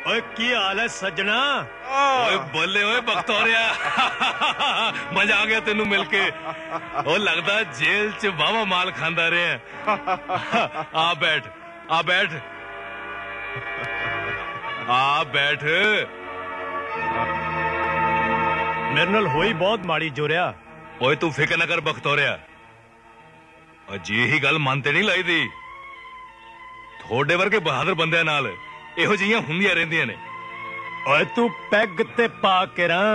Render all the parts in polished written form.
ओए की हाल है सजना? ओए बोले ओए बख्तौरिया मजा आ गया तेनू मिलके। ओ लगदा जेल च वावा माल खांदा रहे हैं। आ बैठ आ बैठ आ बैठ। मेरे नाल होई बहुत माड़ी जोरिया। ओए तू फिक्र न कर बख्तौरिया, जी ही गल मन ते नहीं लाई दी। थोड़े वर्गे बहादुर बंदे नाल ਇਹੋ ਜਿਹੀਆਂ ਹੁੰਦੀਆਂ ਰਹਿੰਦੀਆਂ ਨੇ। ਓਏ ਤੂੰ ਪੈਗ ਤੇ ਪਾ ਕੇ ਰਾਂ।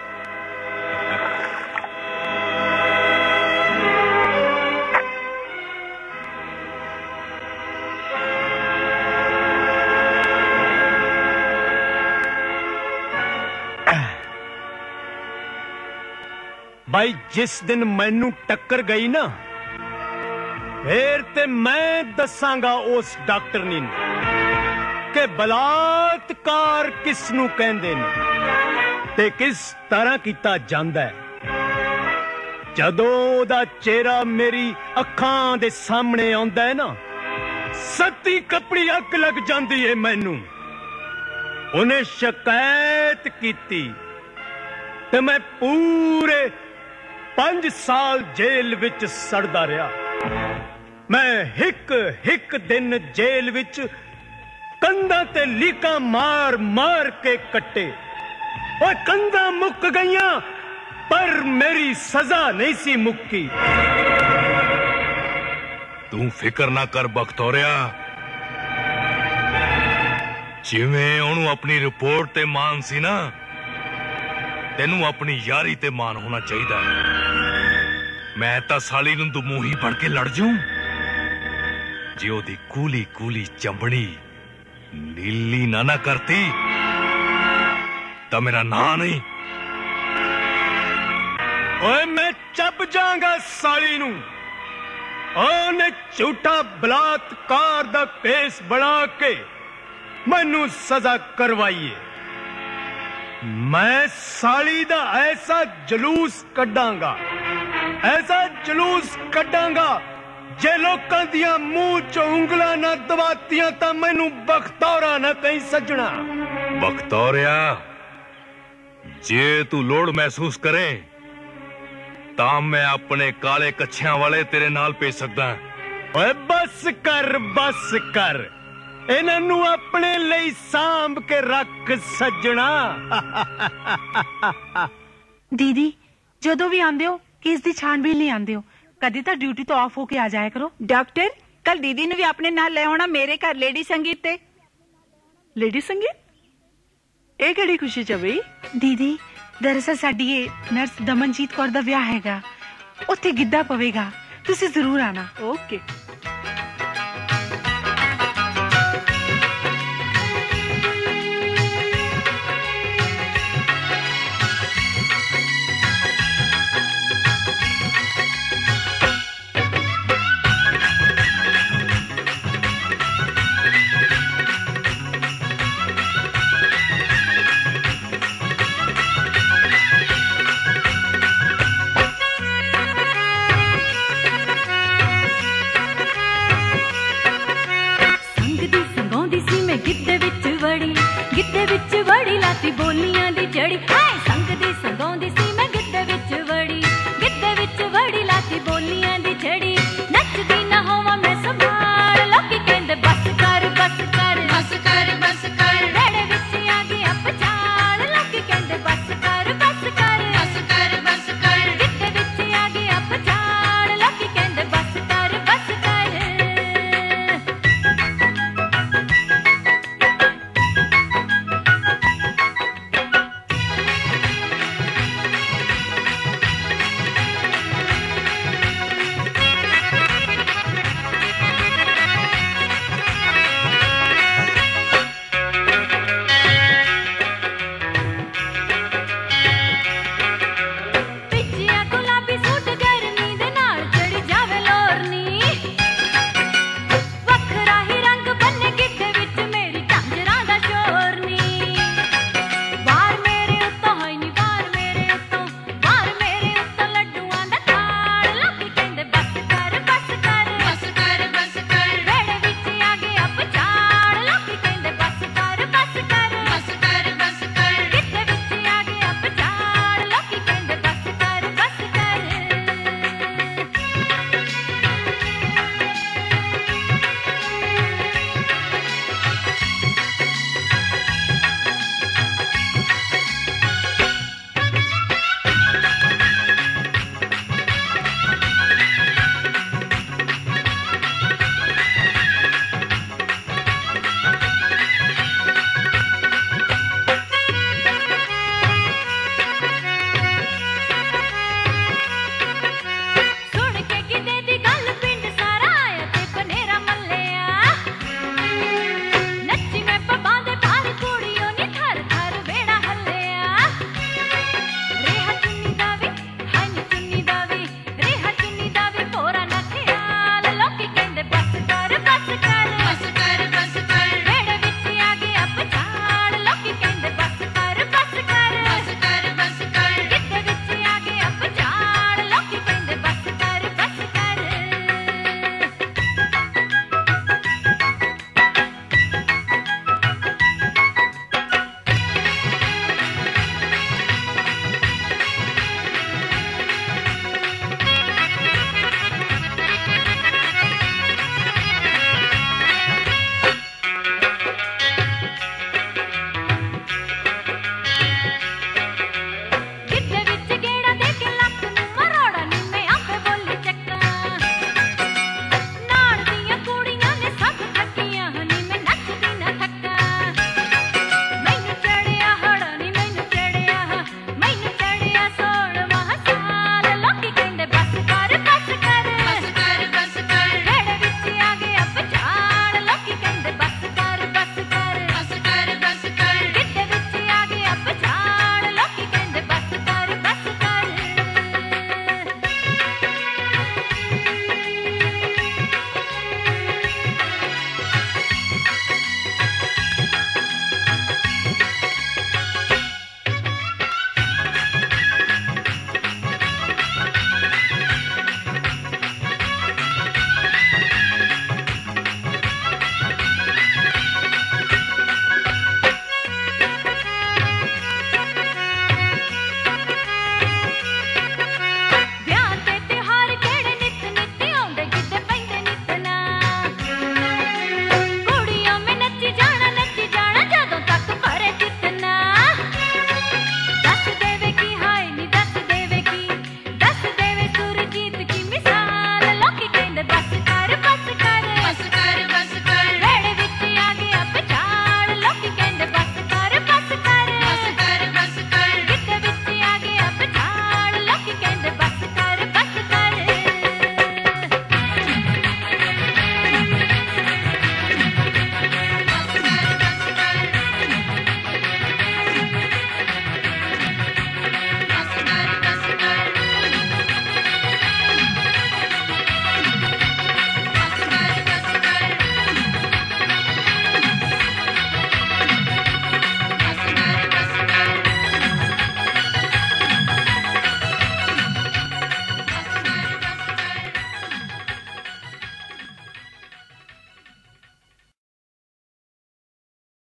भाई जिस दिन मैनू टक्कर गई ना फिर ते मैं दसांगा उस डॉक्टरनी कि बलात्कार किस नू कहंदे ने ते किस तरह कीता जांदा है। जदों ओदा चेहरा मेरी अखां दे सामने आउंदा है ना सत्ती कपड़ी अग लग जांदी है मैनू। उन्हें शिकायत कीती ते मैं पूरे 5 साल जेल विच सड़दा रहा। मैं हिक हिक दिन जेल विच कंधा ते लीका मार मार के कट्टे। और कंधा मुक गईयां पर मेरी सजा नहीं सी मुक्की। तू फिक्र ना कर बख्तौरिया, जिवें ओनू अपनी रिपोर्ट ते मान सी ना तेनू अपनी यारी ते मान होना चाहिए। मैं तां साली नूं दमूही बन के लड़ जूं जे ओदी कूली कूली चंबड़ी नीली ना करती तो मेरा ना नहीं। ओए मैं चप जाऊंगा साली नूं। ओने झूठा बलात्कार दा केस बना के मैनू सजा करवाई है। मैं साली दा ऐसा जलूस कड्डांगा, ऐसा जलूस कड्डांगा जे लोकां दियां मूंह च उंगलां ना दबातियां तां मैनू बख्तौरा ना कहीं सजना। बख्तौरिया जे तू लोड़ महसूस करे तां मैं अपने काले कच्छियां वाले तेरे नाल भेज सकदा। ओए बस कर इन्हां नू अपने ਲਈ सांभ के रख सजना। दीदी ਜਦੋਂ ਵੀ ਆਂਦੇ ਹੋ ਕਿਸ ਦੀ ਛਾਣਬੀਨ ਲਈ ਆਂਦੇ ਹੋ, कदी तो ड्यूटी तो ऑफ होके आ जाया करो। डॉक्टर कल दीदी ने भी अपने नाल ले आना मेरे घर लेडी संगीत ते। लेडी संगीत ਇਹ ਕਿਹੜੀ खुशी च बई? दीदी दरअसल साडी नर्स दमनजीत कौर दा विआह हैगा, उत्थे गिद्धा पवेगा, तुसी जरूर आना। ओके।